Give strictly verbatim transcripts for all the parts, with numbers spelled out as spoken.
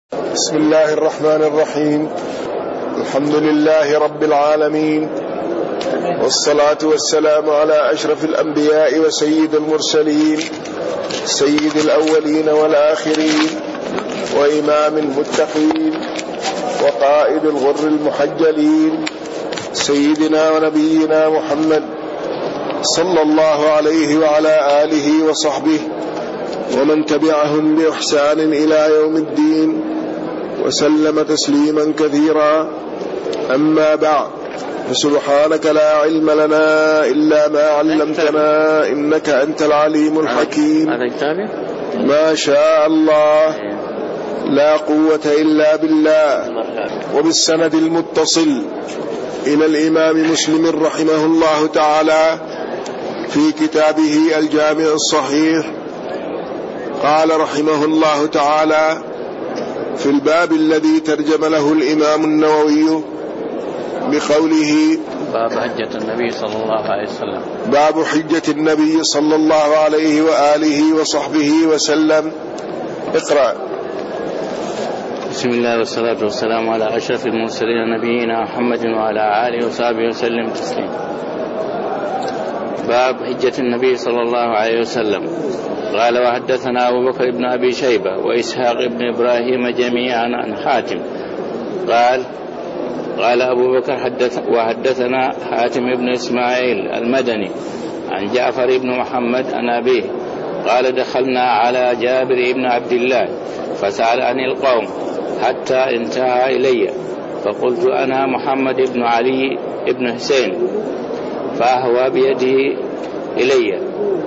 بسم الله الرحمن الرحيم. الحمد لله رب العالمين، والصلاة والسلام على أشرف الأنبياء وسيد المرسلين، سيد الأولين والآخرين، وإمام المتقين، وقائد الغر المحجلين، سيدنا ونبينا محمد صلى الله عليه وعلى آله وصحبه ومن تبعهم بإحسان إلى يوم الدين، وسلم تسليما كثيرا. أما بعد، فسبحانك لا علم لنا إلا ما علمتنا إنك أنت العليم الحكيم. ما شاء الله لا قوة إلا بالله. وبالسند المتصل إلى الإمام مسلم رحمه الله تعالى في كتابه الجامع الصحيح، قال رحمه الله تعالى في الباب الذي ترجم له الإمام النووي بقوله: باب حجة النبي صلى الله عليه وسلم. باب حجة النبي صلى الله عليه وآله وصحبه وسلم. اقرأ. بسم الله والصلاة والسلام على أشرف المرسلين نبينا محمد وعلى آله وصحبه وسلم تسليما. باب حجة النبي صلى الله عليه وسلم. قال: وحدثنا أبو بكر بن أبي شيبة وإسحاق بن إبراهيم جميعا عن حاتم قال قال أبو بكر حدث وحدثنا حاتم بن إسماعيل المدني عن جعفر بن محمد عن أبيه قال: دخلنا على جابر بن عبد الله فسأل عن القوم حتى انتهى إلي، فقلت: أنا محمد بن علي بن حسين، فأهوى بيده إلي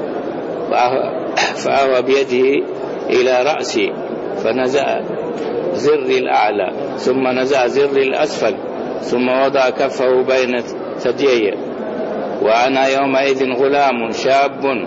فأهوى بيده إلى رأسي فنزع زر الأعلى ثم نزع زر الأسفل ثم وضع كفه بين ثديي، وأنا يومئذ غلام شاب،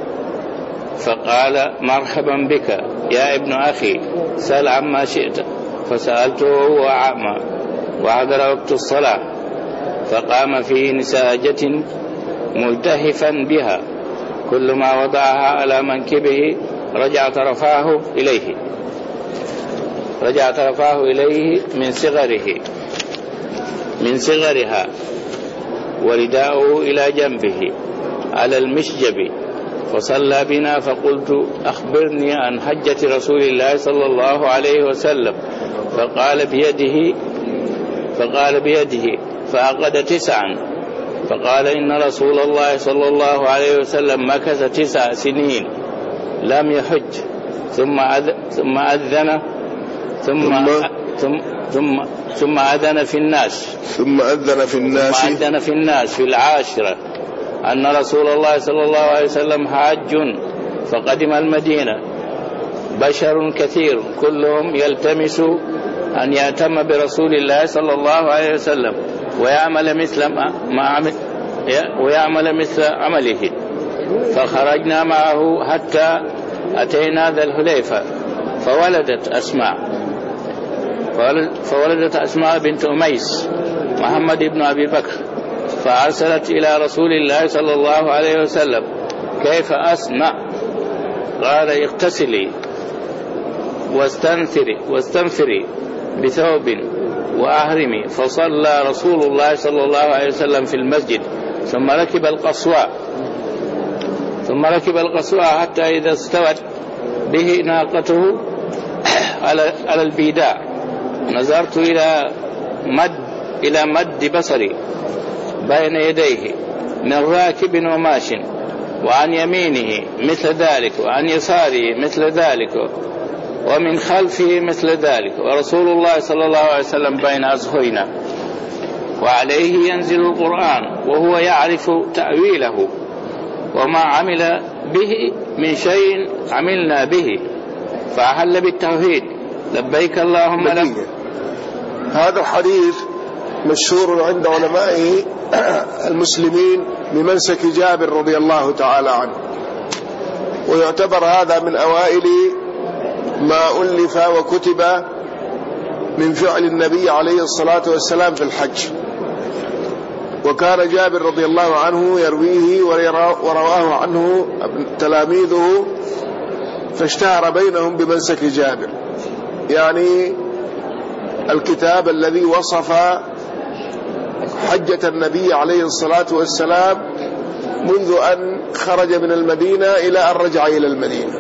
فقال: مرحبا بك يا ابن أخي، سأل عما شئت. فسألته وهو أعمى وحضر وقت الصلاة، فقام في نساجة ملتهفا بها، كل ما وضعها على منكبه رجع طرفاه إليه رجع طرفاه إليه من صغره من صغرها، ورداؤه إلى جنبه على المشجب، فصلى بنا. فقلت: أخبرني عن حجة رسول الله صلى الله عليه وسلم. فقال بيده فقال بيده فعقد تسعا، فقال: إن رسول الله صلى الله عليه وسلم مكث تسع سنين لم يحج، ثم ثم أذن ثم ثم ثم ثم أذن في الناس ثم أذن في الناس ثم أذن في الناس في العاشرة أن رسول الله صلى الله عليه وسلم حاج، فقدم المدينة بشر كثير كلهم يلتمس أن يأتم برسول الله صلى الله عليه وسلم ويعمل مثل ما عمل ويعمل مثل عمله، فخرجنا معه حتى أتينا ذا الحليفة، فولدت أسماء فولدت أسماء بنت أميس محمد بن أبي بكر، فأرسلت إلى رسول الله صلى الله عليه وسلم: كيف أصنع؟ قال: اغتسلي واستنثري واستنفري بثوب وأهرمي. فصلى رسول الله صلى الله عليه وسلم في المسجد، ثم ركب القصواء ثم ركب القصواء حتى إذا استوت به ناقته على البيداء نظرت إلى مد إلى مد بصري بين يديه من راكب وماش، وعن يمينه مثل ذلك، وعن يساره مثل ذلك، ومن خلفه مثل ذلك، ورسول الله صلى الله عليه وسلم بين أظهرنا، وعليه ينزل القرآن وهو يعرف تأويله، وما عمل به من شيء عملنا به، فأحل بالتوحيد: لبيك اللهم لبيك. هذا الحديث مشهور عند علماء المسلمين بمنسك جابر رضي الله تعالى عنه، ويعتبر هذا من أوائل ما ألف وكتب من فعل النبي عليه الصلاة والسلام في الحج. وكان جابر رضي الله عنه يرويه ورواه عنه تلاميذه، فاشتهر بينهم بمنسك جابر، يعني الكتاب الذي وصف حجة النبي عليه الصلاة والسلام منذ أن خرج من المدينة إلى أن رجع إلى المدينة.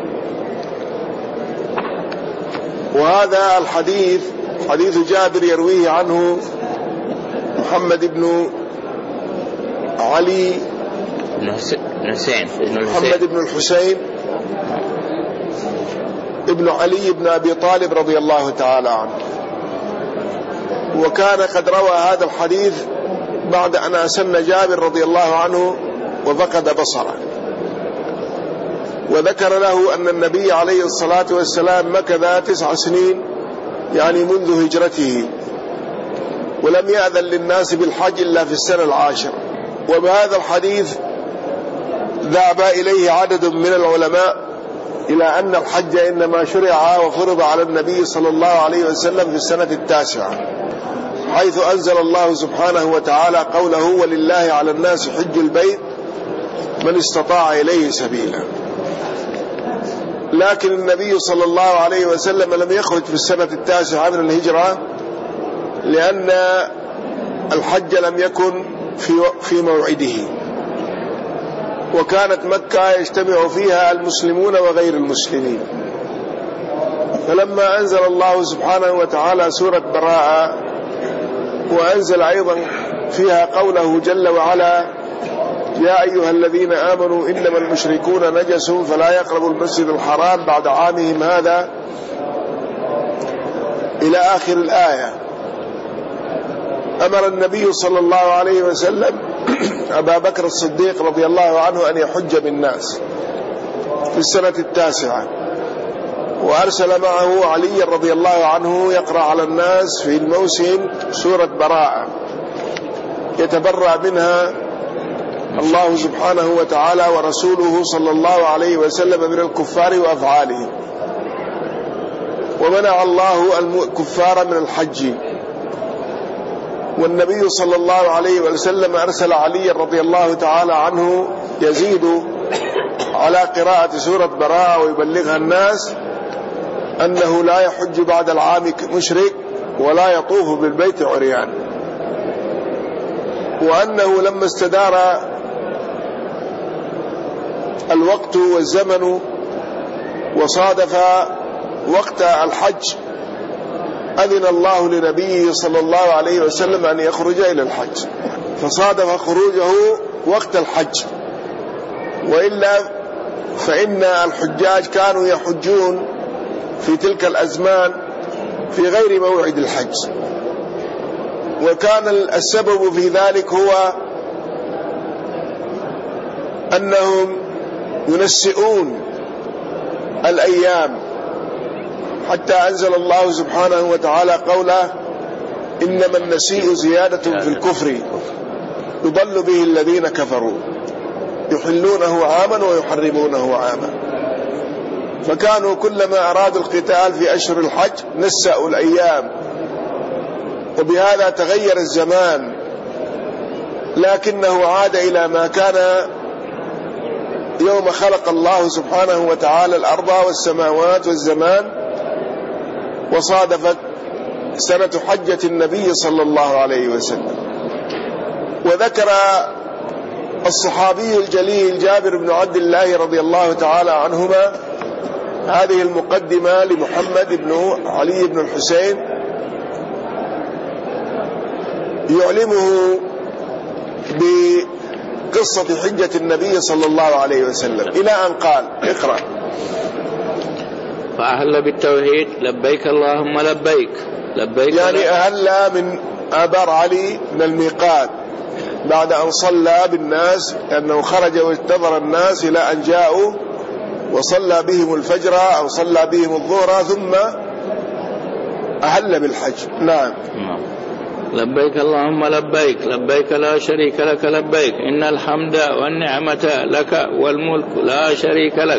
وهذا الحديث حديث جابر يرويه عنه محمد بن علي بن حسين محمد بن الحسين ابن علي بن أبي طالب رضي الله تعالى عنه. وكان قد روى هذا الحديث بعد أن أسن جابر رضي الله عنه وفقد بصره، وذكر له أن النبي عليه الصلاة والسلام مكث تسع سنين يعني منذ هجرته، ولم يأذن للناس بالحج إلا في السنة العاشرة. وبهذا الحديث ذهب إليه عدد من العلماء إلى أن الحج إنما شرع وفرض على النبي صلى الله عليه وسلم في السنة التاسعة، حيث أنزل الله سبحانه وتعالى قوله: ولله على الناس حج البيت من استطاع إليه سبيلا. لكن النبي صلى الله عليه وسلم لم يخرج في السنة التاسعة من الهجرة، لأن الحج لم يكن في في موعده، وكانت مكة يجتمع فيها المسلمون وغير المسلمين. فلما أنزل الله سبحانه وتعالى سورة براءة، وأنزل أيضا فيها قوله جل وعلا: يا أيها الذين آمنوا إنما المشركون نجس فلا يقربوا المسجد الحرام بعد عامهم هذا إلى آخر الآية، أمر النبي صلى الله عليه وسلم أبا بكر الصديق رضي الله عنه أن يحج بالناس في السنة التاسعة، وأرسل معه علي رضي الله عنه يقرأ على الناس في الموسم سورة براءة يتبرأ منها الله سبحانه وتعالى ورسوله صلى الله عليه وسلم من الكفار وأفعالهم. ومنع الله الكفار من الحج، والنبي صلى الله عليه وسلم أرسل علي رضي الله تعالى عنه يزيد على قراءة سورة براءة ويبلغها الناس أنه لا يحج بعد العام مشرك ولا يطوف بالبيت عريان، وأنه لما استدار الوقت والزمن وصادف وقت الحج أذن الله لنبيه صلى الله عليه وسلم أن يخرج إلى الحج، فصادف خروجه وقت الحج، وإلا فإن الحجاج كانوا يحجون في تلك الأزمان في غير موعد الحج. وكان السبب في ذلك هو أنهم ينسئون الأيام، حتى أنزل الله سبحانه وتعالى قوله: إنما النسيء زيادة في الكفر يضل به الذين كفروا يحلونه عاما ويحرمونه عاما. فكانوا كلما أرادوا القتال في أشهر الحج نسأوا الأيام، وبهذا تغير الزمان، لكنه عاد إلى ما كان يوم خلق الله سبحانه وتعالى الأرض والسماوات والزمان، وصادفت سنة حجة النبي صلى الله عليه وسلم. وذكر الصحابي الجليل جابر بن عبد الله رضي الله تعالى عنهما هذه المقدمة لمحمد بن علي بن الحسين يعلمه بقصة حجة النبي صلى الله عليه وسلم إلى أن قال: اقرأ. فأهل بالتوحيد لبيك اللهم لبيك لبيك يعني أهل من آبار علي من الميقات بعد أن صلى بالناس، أنه خرج وانتظر الناس إلى أن جاءوا وصلى بهم الفجر أو صلى بهم الظهر ثم أهل بالحج. نعم. لبيك اللهم لبيك لبيك لا شريك لك لبيك إن الحمد والنعمة لك والملك لا شريك لك.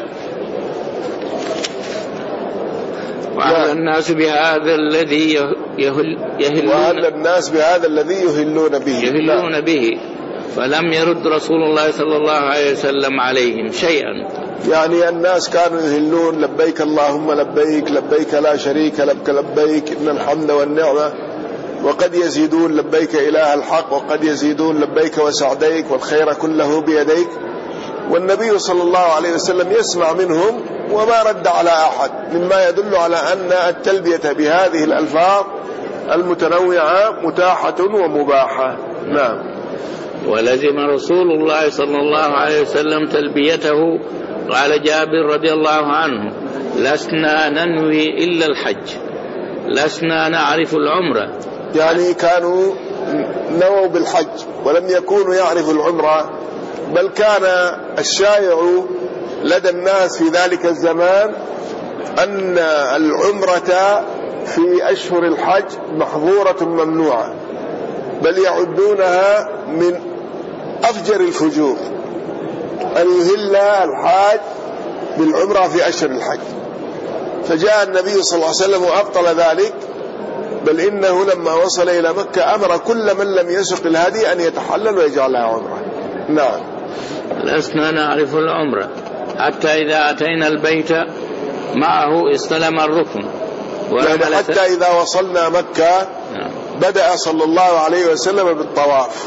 وأهل الناس بهذا الذي يهل يهلون وأهل الناس بهذا الذي يهلون به يهلون به فلم يرد رسول الله صلى الله عليه وسلم عليهم شيئا يعني الناس كانوا يهلون لبيك اللهم لبيك لبيك لا شريك لك لبيك إن الحمد والنعمة، وقد يزيدون لبيك إله الحق، وقد يزيدون لبيك وسعديك والخير كله بيديك. والنبي صلى الله عليه وسلم يسمع منهم وما رد على أحد، مما يدل على أن التلبية بهذه الألفاظ المتنوعة متاحة ومباحة. نعم. ولزم رسول الله صلى الله عليه وسلم تلبيته. قال جابر رضي الله عنه: لسنا ننوي إلا الحج، لسنا نعرف العمرة. يعني كانوا نووا بالحج ولم يكونوا يعرفوا العمرة، بل كان الشائع لدى الناس في ذلك الزمان أن العمرة في أشهر الحج محظورة ممنوعة، بل يعدونها من أفجر الفجور أن يهل الحاج بالعمرة في أشهر الحج. فجاء النبي صلى الله عليه وسلم وأبطل ذلك، بل إنه لما وصل إلى مكة أمر كل من لم يسق الهدي أن يتحلل ويجعلها عمرة. نعم. لسنا نعرف العمرة حتى إذا أتينا البيت معه استلم الركن، يعني حتى إذا وصلنا مكة بدأ صلى الله عليه وسلم بالطواف.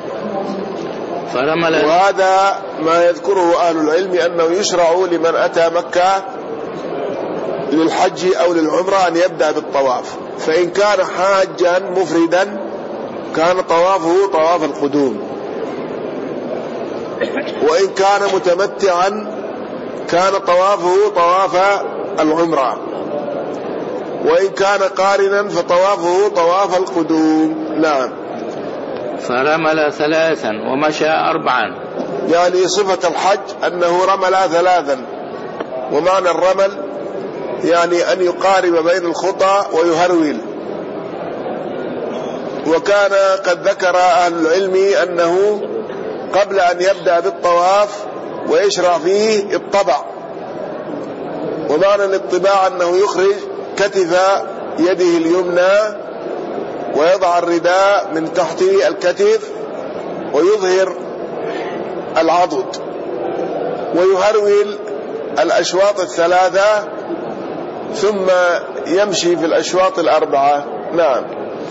وهذا ما يذكره أهل العلم أنه يشرع لمن أتى مكة للحج أو للعمرة أن يبدأ بالطواف، فإن كان حاجا مفردا كان طوافه طواف القدوم، وإن كان متمتعا كان طوافه طواف العمرة، وإن كان قارنا فطوافه طواف القدوم. نعم. فرمل ثلاثا ومشى أربعا. يعني صفة الحج أنه رمل ثلاثا، ومعنى الرمل يعني أن يقارب بين الخطى ويهرول. وكان قد ذكر أهل العلم أنه قبل أن يبدأ بالطواف ويشرع فيه اطبع، ومعنى الاطباع أنه يخرج كتف يده اليمنى ويضع الرداء من تحت الكتف ويظهر العضد، ويهرول الأشواط الثلاثة ثم يمشي في الأشواط الأربعة. نعم.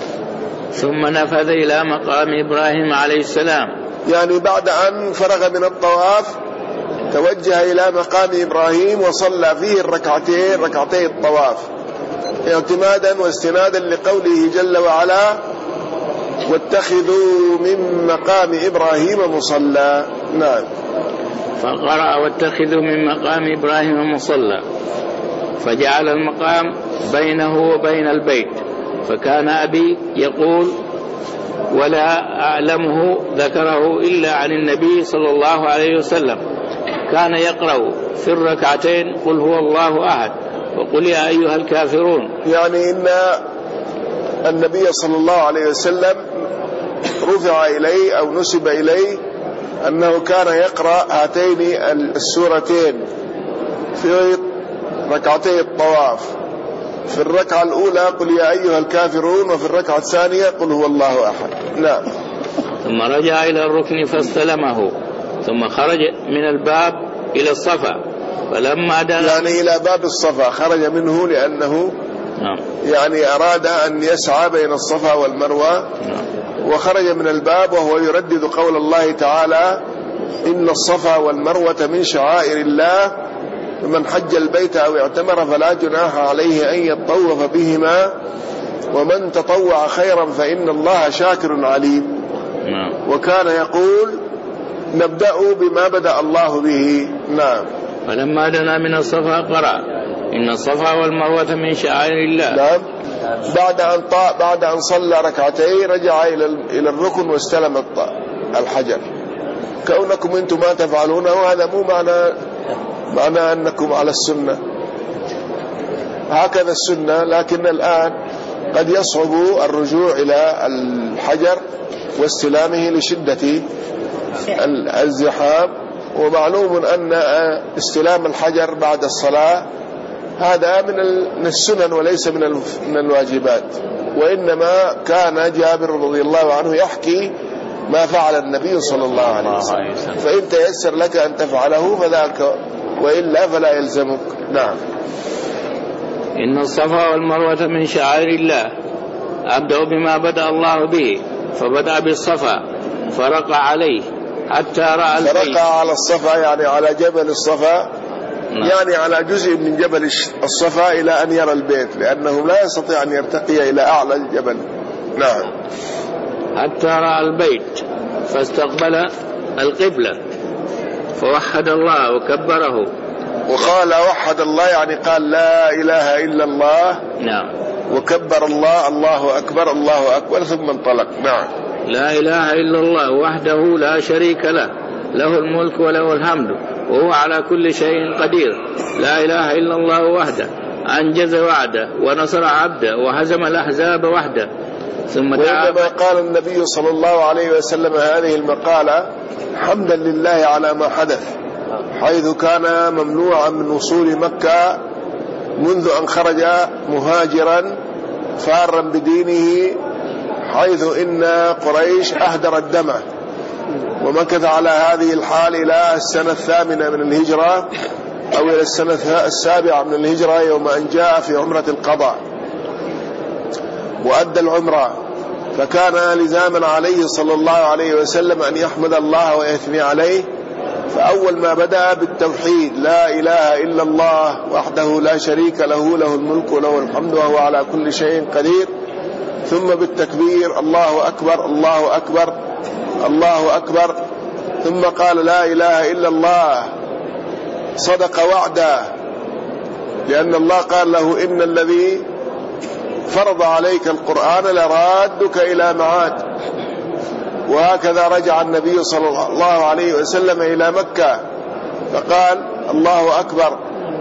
ثم نفذ إلى مقام إبراهيم عليه السلام، يعني بعد أن فرغ من الطواف توجه إلى مقام إبراهيم وصلى فيه الركعتين ركعتي الطواف، اعتمادا واستنادا لقوله جل وعلا: واتخذوا من مقام إبراهيم مصلى. نعم. فقرأ: واتخذوا من مقام إبراهيم مصلى، فجعل المقام بينه وبين البيت. فكان أبي يقول، ولا أعلمه ذكره إلا عن النبي صلى الله عليه وسلم، كان يقرأ في الركعتين قل هو الله أحد وقل يا أيها الكافرون. يعني إن النبي صلى الله عليه وسلم رفع إليه أو نسب إليه أنه كان يقرأ هاتين السورتين في ركعتي الطواف، في الركعة الأولى قل يا أيها الكافرون، وفي الركعة الثانية قل هو الله أحد. نعم. ثم رجع إلى الركن فاستلمه، ثم خرج من الباب إلى الصفا، فلما دنا يعني إلى باب الصفا خرج منه لأنه نعم. يعني أراد أن يسعى بين الصفا والمروة. نعم. وخرج من الباب وهو يردد قول الله تعالى: إن الصفا والمروة من شعائر الله، فمن حج البيت أو اعتمر فلا جناح عليه أن يطوف بهما، ومن تطوع خيرا فإن الله شاكر عليم. نعم. وكان يقول: نبدأ بما بدأ الله به. نعم. فلما دنا من الصفا قرأ: إن الصفا والمروة من شعائر الله. نعم. بعد أن طاء بعد أن صلى ركعتين رجع إلى إلى الركن واستلم الحجر. كونكم أنتم ما تفعلونه هذا مو معنى معنى أنكم على السنة، هكذا السنة، لكن الآن قد يصعب الرجوع إلى الحجر واستلامه لشدة الزحام. ومعلوم أن استلام الحجر بعد الصلاة هذا من السنن وليس من الواجبات، وإنما كان جابر رضي الله عنه يحكي ما فعل النبي صلى الله عليه وسلم، فإن تيسر لك أن تفعله فذاك وإلا فلا يلزمك. نعم. إن الصفا والمروة من شعائر الله، أبدأ بما بدأ الله به، فبدأ بالصفا فرقع عليه حتى رأى البيت. فرقع على الصفا يعني على جبل الصفا، نعم. يعني على جزء من جبل الصفا إلى أن يرى البيت، لأنه لا يستطيع أن يرتقي إلى أعلى الجبل. نعم. حتى رأى البيت فاستقبل القبلة فوحد الله وكبره. وقال وحد الله يعني قال لا إله إلا الله، نعم. وكبر الله، الله أكبر الله أكبر، ثم انطلق. نعم. لا إله إلا الله وحده لا شريك له، له الملك وله الحمد وهو على كل شيء قدير. لا إله إلا الله وحده أنجز وعده ونصر عبده وهزم الأحزاب وحده. ثم وإنما قال النبي صلى الله عليه وسلم هذه المقالة حمدا لله على ما حدث، حيث كان ممنوعا من وصول مكة منذ أن خرج مهاجرا فارا بدينه، حيث إن قريش أهدرت دمه، ومكث على هذه الحال إلى السنة الثامنة من الهجرة أو إلى السنة السابعة من الهجرة، يوم أن جاء في عمرة القضاء وأدى العمرة. فكان لزاما عليه صلى الله عليه وسلم أن يحمد الله ويثني عليه، فأول ما بدأ بالتوحيد لا إله إلا الله وحده لا شريك له، له الملك وله الحمد وهو على كل شيء قدير، ثم بالتكبير الله أكبر الله أكبر الله أكبر، ثم قال لا إله إلا الله صدق وعده، لأن الله قال له إن الذي فرض عليك القرآن لرادك إلى معاد. وهكذا رجع النبي صلى الله عليه وسلم إلى مكة فقال الله أكبر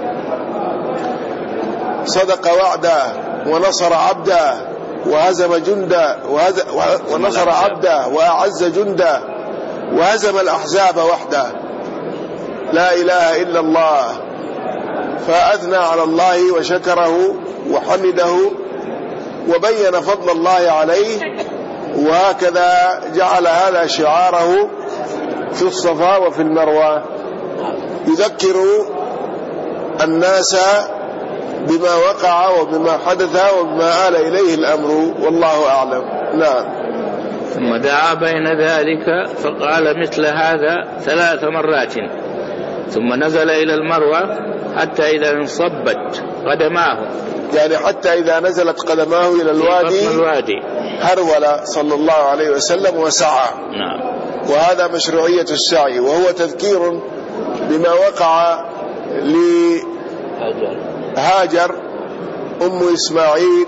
صدق وعده ونصر عبده وهزم جنده ونصر عبده وأعز جنده وهزم الأحزاب وحده. لا إله إلا الله، فأثنى على الله وشكره وحمده وبين فضل الله عليه. وهكذا جعل هذا شعاره في الصفا وفي المروة، يذكر الناس بما وقع وبما حدث وبما آل إليه الأمر، والله أعلم. نعم. ثم دعا بين ذلك فقال مثل هذا ثلاث مرات، ثم نزل إلى المروة حتى إذا انصبت قدماه، يعني حتى إذا نزلت قدماه إلى الوادي, الوادي هرول صلى الله عليه وسلم وسعى. نعم. وهذا مشروعية السعي، وهو تذكير بما وقع لهاجر أم إسماعيل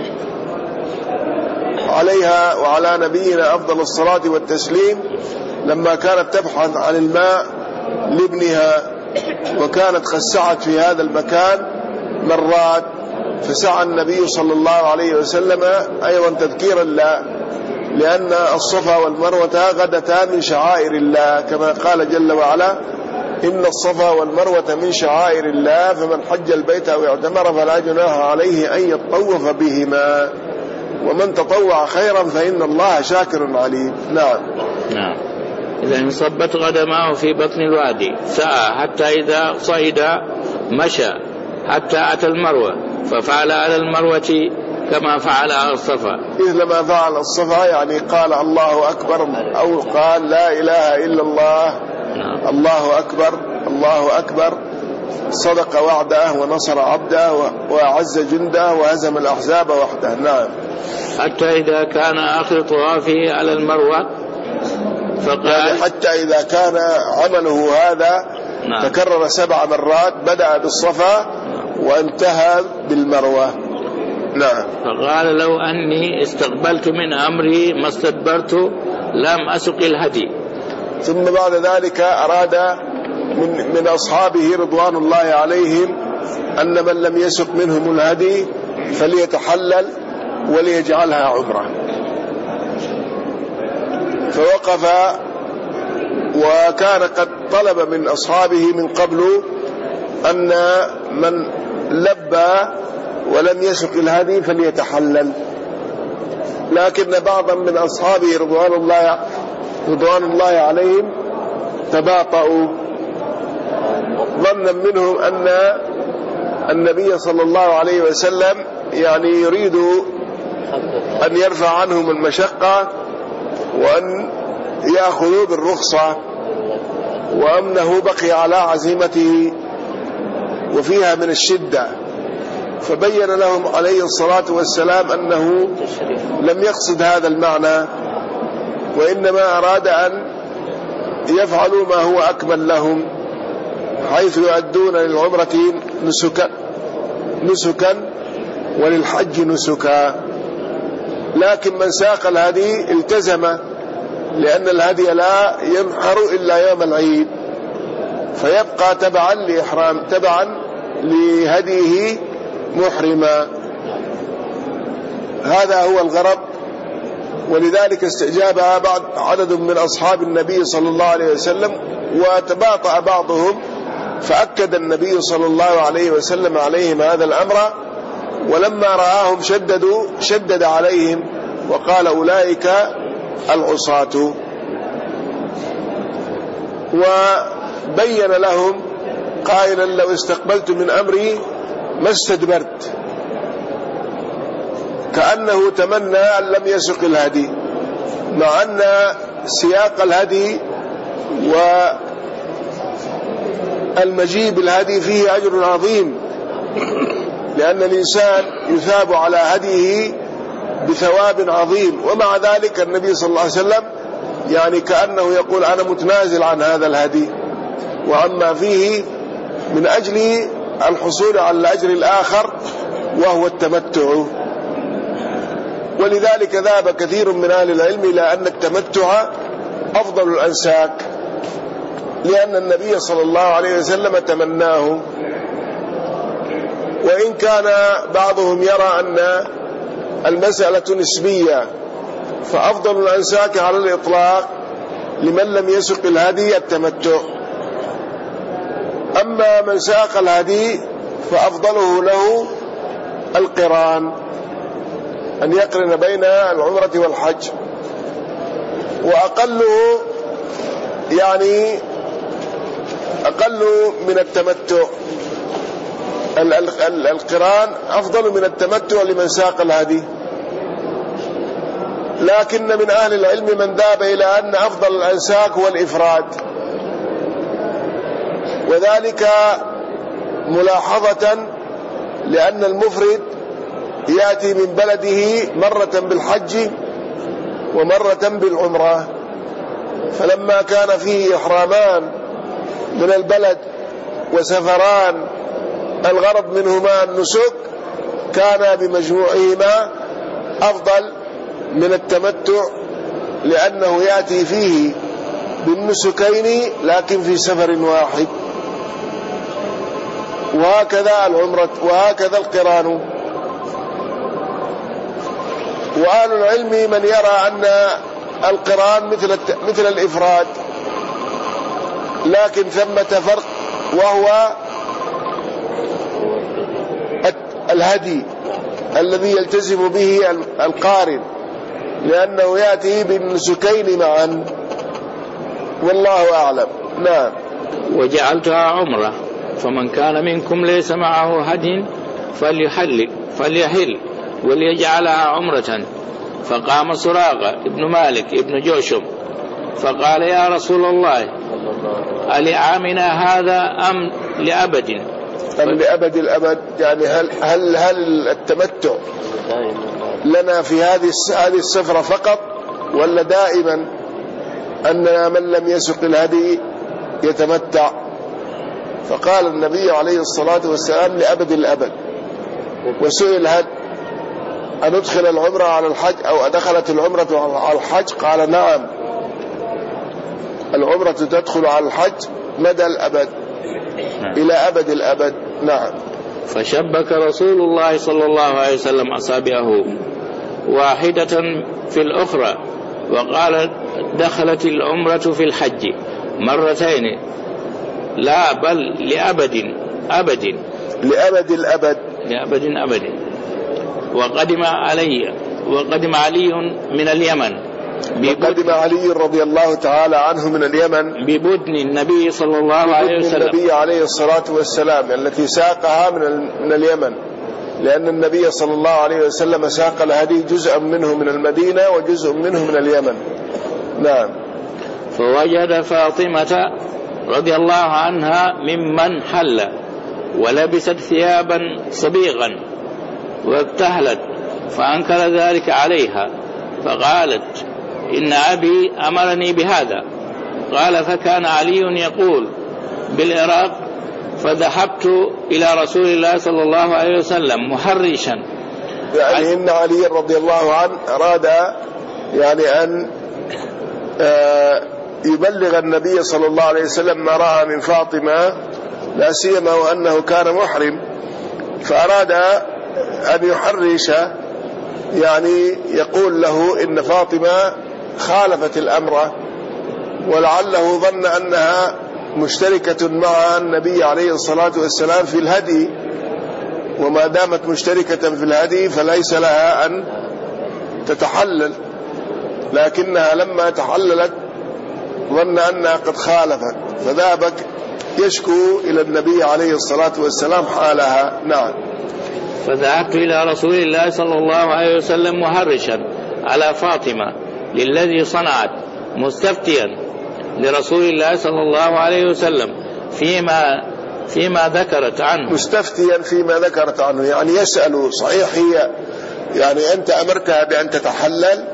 عليها وعلى نبينا أفضل الصلاة والتسليم، لما كانت تبحث عن الماء لابنها، وكانت خسعت في هذا المكان مرات، فسعى النبي صلى الله عليه وسلم أيضا تذكيرا له، لأن الصفا والمروة غدتا من شعائر الله، كما قال جل وعلا إن الصفا والمروة من شعائر الله فمن حج البيت أو اعتمر فلا جناح عليه أن يطوف بهما ومن تطوع خيرا فإن الله شاكر عليم. نعم. نعم. إذا انصبت قدماه في بطن الوادي سعى حتى إذا صعد مشى حتى أتى المروة، ففعل على المروة كما فعل على الصفا. إذ لما فعل الصفا يعني قال الله أكبر أو قال لا إله إلا الله. نعم. الله أكبر الله أكبر صدق وعده ونصر عبده وأعز جنده وهزم الأحزاب وحده. نعم. حتى إذا كان آخر طوافه على المروة فقال يعني حتى إذا كان عمله هذا نعم. تكرر سبع مرات، بدأ بالصفا وانتهى بالمروة. نعم. فقال لو أني استقبلت من أمري ما استدبرت لم أسق الهدي. ثم بعد ذلك أراد من, من أصحابه رضوان الله عليهم أن من لم يسق منهم الهدي فليتحلل وليجعلها عمرة، فوقف وكان قد طلب من أصحابه من قبل أن من لبى ولم يسق الهدي فليتحلل، لكن بعضا من أصحابه رضوان الله رضوان الله عليهم تباطؤوا، ظنا منهم أن النبي صلى الله عليه وسلم يعني يريد أن يرفع عنهم المشقة وأن يأخذوا بالرخصة، وأنه بقي على عزيمته وفيها من الشدة. فبين لهم عليه الصلاة والسلام أنه لم يقصد هذا المعنى، وإنما أراد أن يفعلوا ما هو أكمل لهم، حيث يؤدون للعمرة نسكا نسكا وللحج نسكا. لكن من ساق الهدي التزم، لأن الهدي لا ينحر إلا يوم العيد، فيبقى تبعا لإحرام تبعا لهديه محرما. هذا هو الغرض، ولذلك استجابها بعض عدد من أصحاب النبي صلى الله عليه وسلم، وتباطأ بعضهم، فأكد النبي صلى الله عليه وسلم عليهم هذا الأمر، ولما رآهم شددوا شدد عليهم وقال أولئك العصاة. وبين لهم قائلا لو استقبلت من أمري ما استدبرت، كأنه تمنى أن لم يسق الهدي، مع أن سياق الهدي والمجيء بالهدي فيه أجر عظيم، لأن الإنسان يثاب على هديه بثواب عظيم. ومع ذلك النبي صلى الله عليه وسلم يعني كأنه يقول أنا متنازل عن هذا الهدي وعما فيه من أجل الحصول على الأجر الآخر وهو التمتع. ولذلك ذهب كثير من أهل العلم إلى أن التمتع أفضل الأنساك، لأن النبي صلى الله عليه وسلم تمناه. وإن كان بعضهم يرى أن المسألة نسبية، فأفضل الأنساك على الإطلاق لمن لم يسق الهدي التمتع. أما من ساق الهدي فأفضله له القران، أن يقرن بين العمرة والحج. وأقله يعني أقل من التمتع، القران أفضل من التمتع لمن ساق الهدي. لكن من أهل العلم من ذهب إلى أن أفضل الأنساك هو الإفراد، وذلك ملاحظة لأن المفرد يأتي من بلده مرة بالحج ومرة بالعمرة، فلما كان فيه إحرامان من البلد وسفران الغرض منهما النسك، كان بمجموعهما أفضل من التمتع، لأنه يأتي فيه بالنسكين لكن في سفر واحد. وهكذا العمرة وهكذا القران. وأهل العلم من يرى أن القران مثل مثل الإفراد، لكن ثمة فرق، وهو الهدي الذي يلتزم به القارن، لأنه يأتي بالنسكين معا، والله أعلم. نعم. وجعلتها عمرة، فمن كان منكم ليس معه هدي فليحل فليحل وليجعلها عمرة. فقام سراقة ابن مالك ابن جوشم فقال يا رسول الله ألعامنا هذا أم لأبد؟ أم لأبد الأبد، يعني هل هل هل التمتع لنا في هذه هذه السفرة فقط، ولا دائما أننا من لم يسق الهدي يتمتع؟ فقال النبي عليه الصلاة والسلام لأبد الأبد. وسئل هل أندخل العمرة على الحج أو أدخلت العمرة على الحج؟ قال نعم، العمرة تدخل على الحج مدى الأبد إلى أبد الأبد. نعم. فشبك رسول الله صلى الله عليه وسلم أصابعه واحدة في الأخرى وقال دخلت العمرة في الحج مرتين، لا بل لأبد أبد لأبد الأبد لأبد أبد. وقدم علي وقدم علي من اليمن قدم علي رضي الله تعالى عنه من اليمن ببدن النبي صلى الله عليه وسلم، النبي عليه الصلاة والسلام التي ساقها من اليمن، لأن النبي صلى الله عليه وسلم ساق الهدي جزء منه من المدينة وجزء منه من اليمن. نعم. فوجد فاطمة رضي الله عنها ممن حل ولبست ثيابا صبيغا وابتهلت، فأنكر ذلك عليها، فقالت إن أبي أمرني بهذا. قال فكان علي يقول بالعراق، فذهبت إلى رسول الله صلى الله عليه وسلم محرشا. يعني إن علي رضي الله عنه أراد يعني أن يبلغ النبي صلى الله عليه وسلم ما رأى من فاطمة، لا سيما وأنه كان محرم، فأراد أن يحرش، يعني يقول له إن فاطمة خالفت الأمر، ولعله ظن أنها مشتركة مع النبي عليه الصلاة والسلام في الهدي، وما دامت مشتركة في الهدي فليس لها أن تتحلل، لكنها لما تحللت ظن أنها قد خالفت، فذهب يشكو إلى النبي عليه الصلاة والسلام حالها. نعم. فذهبت إلى رسول الله صلى الله عليه وسلم محرشا على فاطمة للذي صنعت، مستفتيا لرسول الله صلى الله عليه وسلم فيما فيما ذكرت عنه، مستفتيا فيما ذكرت عنه، يعني يسأل صحيح هي يعني أنت أمرتها بأن تتحلل؟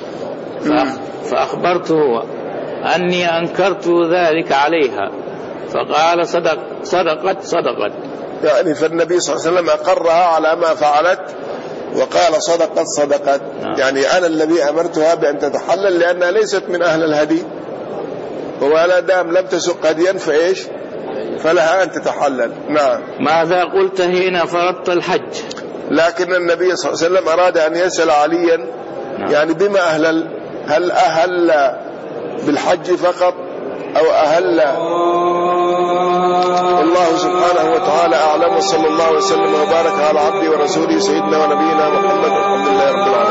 فأخبرته أني أنكرت ذلك عليها، فقال صدق صدقت صدقت، يعني فالنبي صلى الله عليه وسلم أقرها على ما فعلت وقال صدقت صدقت. نعم. يعني أنا الذي أمرتها بأن تتحلل لأنها ليست من أهل الهدي، ولا دام لم تسق هديا فإيش فلها أن تتحلل. نعم. ماذا قلت حين فرضت الحج؟ لكن النبي صلى الله عليه وسلم أراد أن يسأل عليا. نعم. يعني بما أهلل، هل أهل بالحج فقط أو أهل؟ الله سبحانه وتعالى أعلم، وصلى الله وسلم وبارك على عبده ورسوله سيدنا ونبينا محمد والحمد لله رب العالمين.